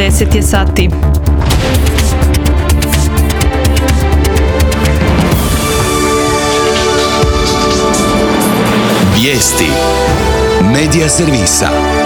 10 je sati. Vijesti Medija servisa.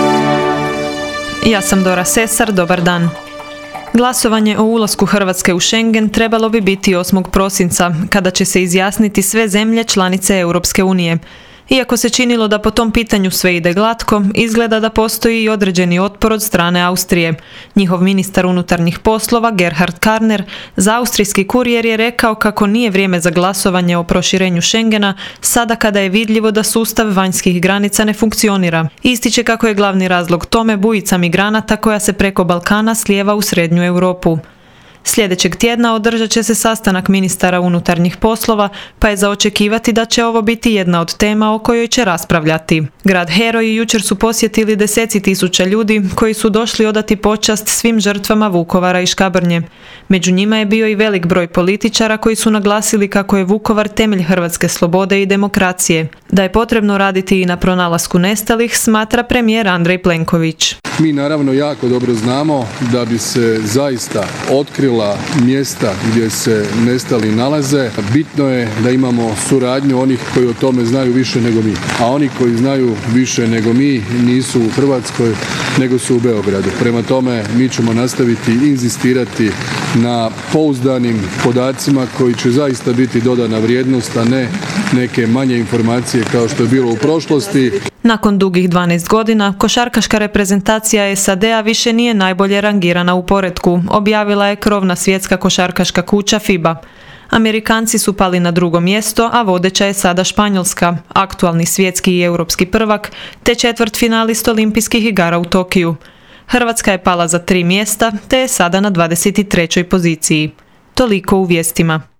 Ja sam Dora Sesar, dobar dan. Glasovanje o ulasku Hrvatske u Schengen trebalo bi biti 8. prosinca, kada će se izjasniti sve zemlje članice Europske unije. Iako se činilo da po tom pitanju sve ide glatko, izgleda da postoji i određeni otpor od strane Austrije. Njihov ministar unutarnjih poslova, Gerhard Karner, za austrijski Kurier je rekao kako nije vrijeme za glasovanje o proširenju Schengena, sada kada je vidljivo da sustav vanjskih granica ne funkcionira. Ističe kako je glavni razlog tome bujica migranata koja se preko Balkana slijeva u srednju Europu. Sljedećeg tjedna održat će se sastanak ministara unutarnjih poslova, pa je za očekivati da će ovo biti jedna od tema o kojoj će raspravljati. Grad Heroji jučer su posjetili deseci tisuća ljudi koji su došli odati počast svim žrtvama Vukovara i Škabrnje. Među njima je bio i velik broj političara koji su naglasili kako je Vukovar temelj hrvatske slobode i demokracije. Da je potrebno raditi i na pronalasku nestalih, smatra premijer Andrej Plenković. Mi naravno jako dobro znamo da bi se zaista otkrila mjesta gdje se nestali nalaze. Bitno je da imamo suradnju onih koji o tome znaju više nego mi. A oni koji znaju više nego mi nisu u Hrvatskoj, nego su u Beogradu. Prema tome mi ćemo nastaviti inzistirati na pouzdanim podacima koji će zaista biti dodana vrijednost, a ne neke manje informacije kao što je bilo u prošlosti. Nakon dugih 12 godina, košarkaška reprezentacija SAD-a više nije najbolje rangirana u poretku, objavila je krovna svjetska košarkaška kuća FIBA. Amerikanci su pali na drugo mjesto, a vodeća je sada Španjolska, aktualni svjetski i europski prvak, te četvrtfinalist olimpijskih igara u Tokiju. Hrvatska je pala za 3 mjesta, te je sada na 23. poziciji. Toliko u vijestima.